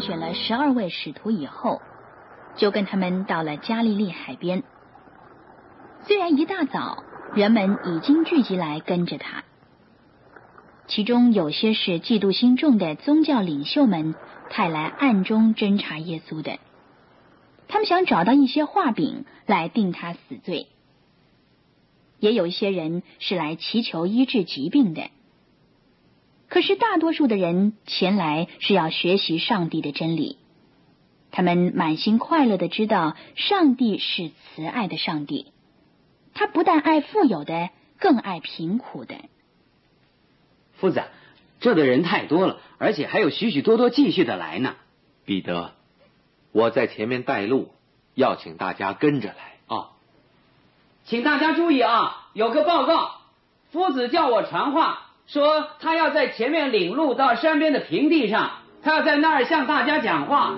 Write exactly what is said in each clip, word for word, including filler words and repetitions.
选了十二位使徒以后，就跟他们到了加利利海边。虽然一大早人们已经聚集来跟着他，其中有些是嫉妒心重的宗教领袖们派来暗中侦察耶稣的，他们想找到一些画饼来定他死罪。也有一些人是来祈求医治疾病的，可是大多数的人前来是要学习上帝的真理。他们满心快乐的知道上帝是慈爱的上帝，他不但爱富有的，更爱贫苦的。 夫子，这的人太多了，而且还有许许多多继续的来呢。 彼得，我在前面带路，要请大家跟着来。 哦，请大家注意啊，有个报告，夫子叫我传话，说他要在前面领路到山边的平地上，他要在那儿向大家讲话。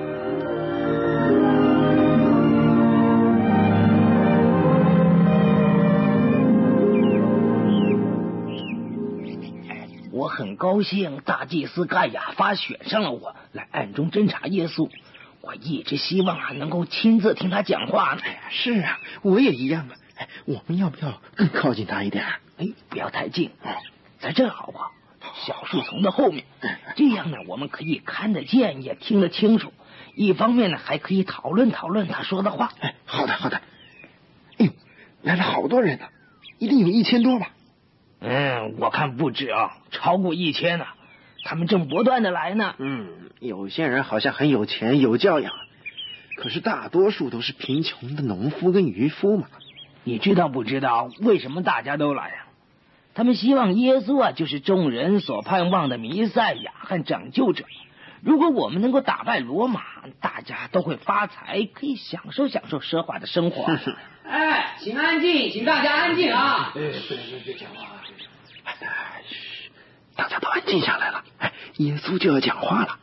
我很高兴大祭司盖亚发选上了我来暗中侦察耶稣，我一直希望啊能够亲自听他讲话呢。 哎呀，是啊，我也一样啊。哎，我们要不要更靠近他一点？ 哎，不要太近，在这好不好？小树丛的后面，这样呢我们可以看得见也听得清楚，一方面呢还可以讨论讨论他说的话。 哎，好的好的。哎呦，来了好多人呢，一定有一千多吧？ 嗯，我看不止啊，超过一千呢、啊。他们正不断的来呢。 嗯，有些人好像很有钱有教养，可是大多数都是贫穷的农夫跟渔夫嘛。 你知道不知道为什么大家都来啊？他们希望耶稣啊就是众人所盼望的弥赛亚和拯救者。如果我们能够打败罗马，大家都会发财，可以享受享受奢华的生活。 哎，请安静，请大家安静啊！ 别别别讲话！哎，嘘，大家都安静下来了。哎，耶稣就要讲话了。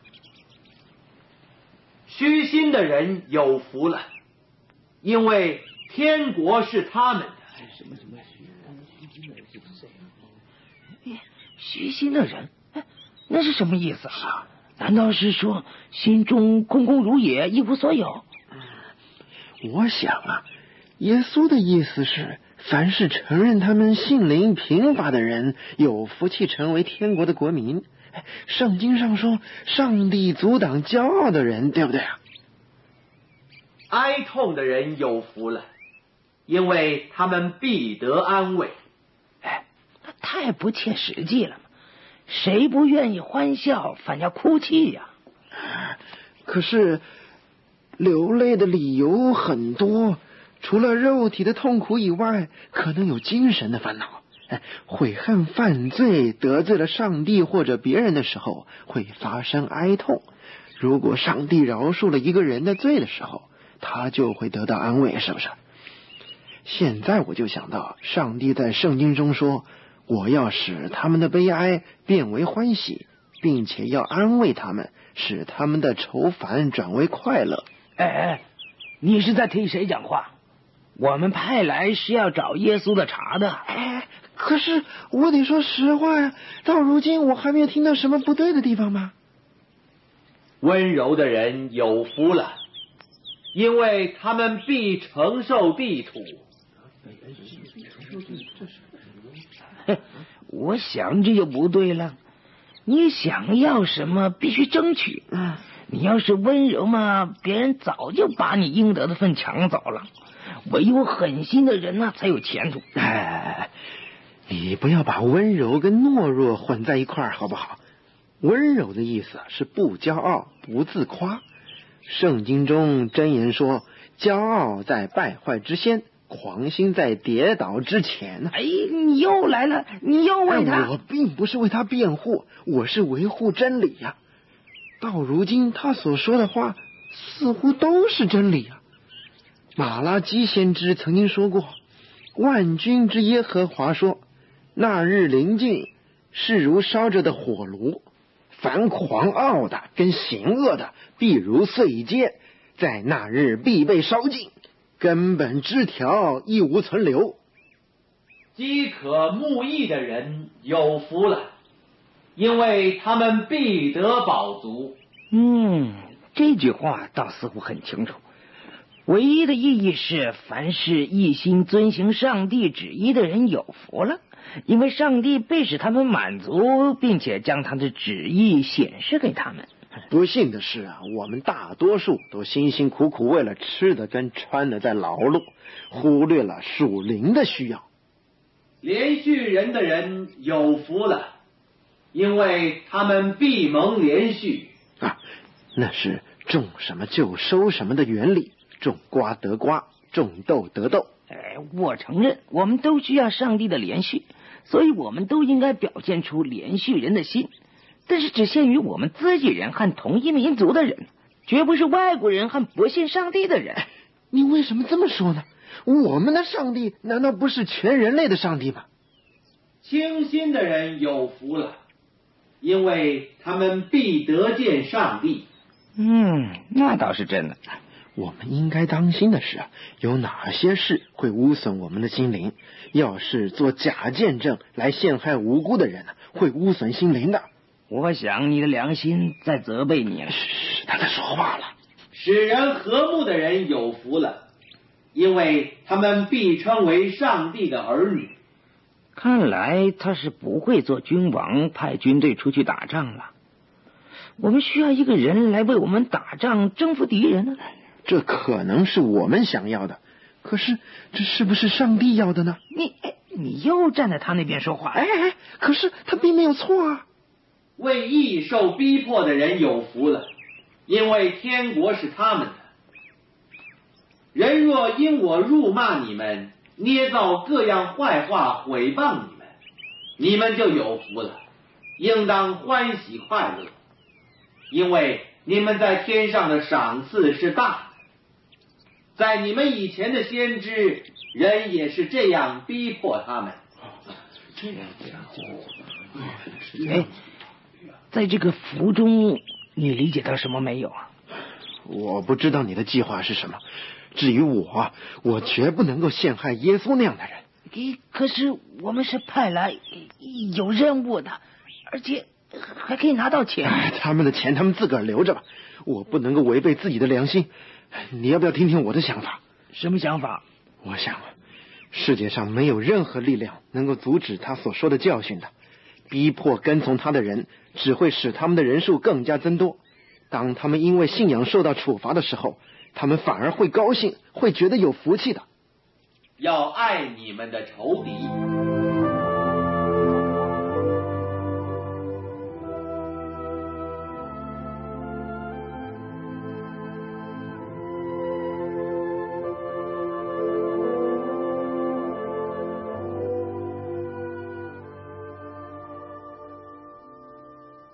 虚心的人有福了，因为天国是他们的。 什么什么虚心的人？哎，那是什么意思啊？难道是说心中空空如也，一无所有？ 嗯，我想啊，耶稣的意思是，凡是承认他们性灵贫乏的人，有福气成为天国的国民。圣经上说，上帝阻挡骄傲的人，对不对啊？ 哀痛的人有福了，因为他们必得安慰。 哎，那太不切实际了嘛！谁不愿意欢笑，反要哭泣呀、 啊？可是流泪的理由很多，除了肉体的痛苦以外，可能有精神的烦恼。哎，悔恨犯罪得罪了上帝或者别人的时候，会发生哀痛。如果上帝饶恕了一个人的罪的时候，他就会得到安慰，是不是？现在我就想到，上帝在圣经中说，我要使他们的悲哀变为欢喜，并且要安慰他们，使他们的愁烦转为快乐。 哎哎，你是在替谁讲话？我们派来是要找耶稣的茬的。 哎，可是我得说实话呀，到如今我还没有听到什么不对的地方吗？ 温柔的人有福了，因为他们必承受地土。 我想这就不对了，你想要什么必须争取。嗯，你要是温柔嘛，别人早就把你应得的份抢走了。唯有狠心的人呢、啊，才有前途。 哎，你不要把温柔跟懦弱混在一块儿，好不好？温柔的意思是不骄傲，不自夸。圣经中箴言说，骄傲在败坏之先，狂心在跌倒之前。 哎，你又来了，你又为他、 哎、我并不是为他辩护，我是维护真理呀、啊。到如今他所说的话似乎都是真理啊。马拉基先知曾经说过，万军之耶和华说，那日临近，是如烧着的火炉，凡狂傲的跟行恶的必如碎秸，在那日必被烧尽，根本枝条亦无存留。 饥渴慕义的人有福了，因为他们必得饱足。 嗯，这句话倒似乎很清楚。唯一的意义是，凡是一心遵行上帝旨意的人有福了，因为上帝必使他们满足，并且将他的旨意显示给他们。 不幸的是啊，我们大多数都辛辛苦苦为了吃的跟穿的在劳碌，忽略了属灵的需要。 连续人的人有福了，因为他们必蒙连续啊，那是种什么就收什么的原理。种瓜得瓜，种豆得豆。 哎，我承认我们都需要上帝的连续，所以我们都应该表现出连续人的心，但是只限于我们自己人和同一民族的人，绝不是外国人和不信上帝的人。 你为什么这么说呢？我们的上帝难道不是全人类的上帝吗？ 清心的人有福了，因为他们必得见上帝。 嗯，那倒是真的。 我们应该当心的是，有哪些事会污损我们的心灵？要是做假见证来陷害无辜的人，会污损心灵的。 我想你的良心在责备你了。 嘘，他在说话了。 使人和睦的人有福了，因为他们必称为上帝的儿女。 看来他是不会做君王，派军队出去打仗了。我们需要一个人来为我们打仗，征服敌人呢。 这可能是我们想要的，可是这是不是上帝要的呢？ 你你又站在他那边说话。 哎哎，可是他并没有错啊。 为义受逼迫的人有福了，因为天国是他们的。人若因我辱骂你们，捏造各样坏话毁谤你们，你们就有福了，应当欢喜快乐，因为你们在天上的赏赐是大的。在你们以前的先知，人也是这样逼迫他们。 这样这样这样。 哎，在这个福中，你理解到什么没有啊？ 我不知道你的计划是什么。至于我，我绝不能够陷害耶稣那样的人。 可是我们是派来有任务的，而且还可以拿到钱。 哎，他们的钱他们自个儿留着吧，我不能够违背自己的良心。你要不要听听我的想法？ 什么想法？ 我想，世界上没有任何力量能够阻止他所说的教训的。逼迫跟从他的人，只会使他们的人数更加增多。当他们因为信仰受到处罚的时候，他们反而会高兴，会觉得有福气的。 要爱你们的仇敌，